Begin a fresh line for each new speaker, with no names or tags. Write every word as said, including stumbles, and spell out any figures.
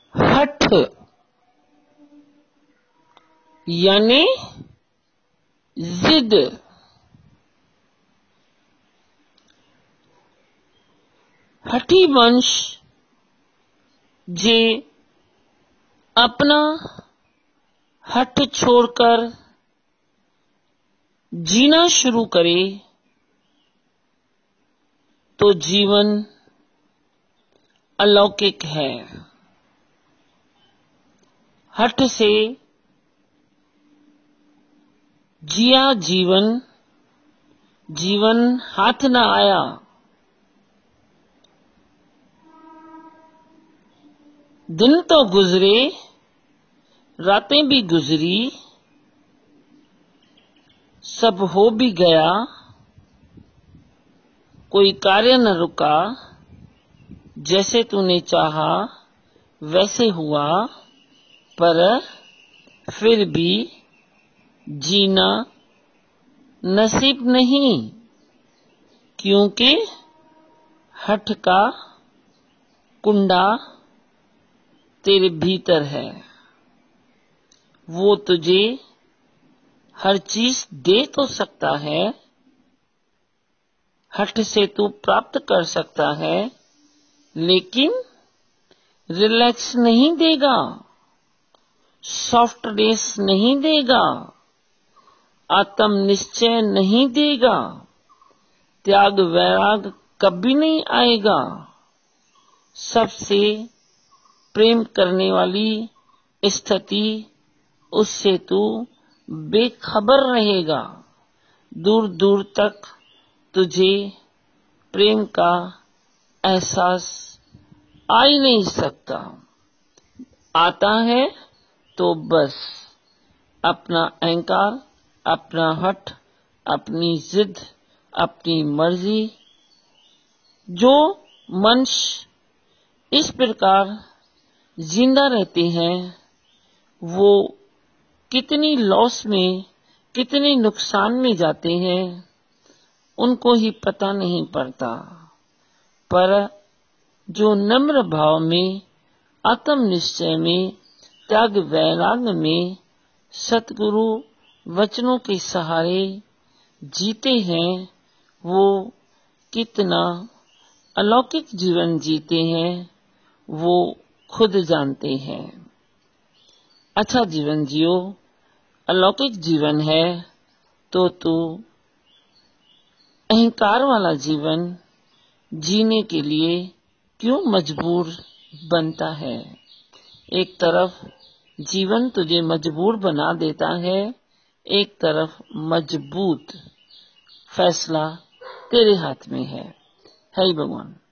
हठ यानी जिद। हठी वंश जे अपना हठ छोड़कर जीना शुरू करे तो जीवन अलौकिक है। हठ से जिया जीवन, जीवन हाथ न आया। दिन तो गुजरे, रातें भी गुजरी, सब हो भी गया, कोई कार्य न रुका, जैसे तूने चाहा वैसे हुआ, पर फिर भी जीना नसीब नहीं, क्योंकि हठ का कुंडा तेरे भीतर है। वो तुझे हर चीज दे तो सकता है, हठ से तू प्राप्त कर सकता है, लेकिन रिलैक्स नहीं देगा, सॉफ्टनेस नहीं देगा, आत्म निश्चय नहीं देगा, त्याग वैराग कभी नहीं आएगा। सबसे प्रेम करने वाली स्थिति, उससे तू बेखबर रहेगा। दूर दूर तक तुझे प्रेम का एहसास आ ही नहीं सकता। आता है तो बस अपना अहंकार, अपना हठ, अपनी जिद, अपनी मर्जी। जो मनुष्य इस प्रकार जिंदा रहते हैं, वो कितनी लॉस में, कितने नुकसान में जाते हैं, उनको ही पता नहीं पड़ता। पर जो नम्र भाव में, आत्म निश्चय में, त्याग वैराग में सतगुरु वचनों के सहारे जीते हैं, वो कितना अलौकिक जीवन जीते हैं, वो खुद जानते हैं। अच्छा जीवन जियो, अलौकिक जीवन है तो तू अहंकार वाला जीवन जीने के लिए क्यों मजबूर बनता है। एक तरफ जीवन तुझे मजबूर बना देता है, एक तरफ मजबूत फैसला तेरे हाथ में है। हे भगवान।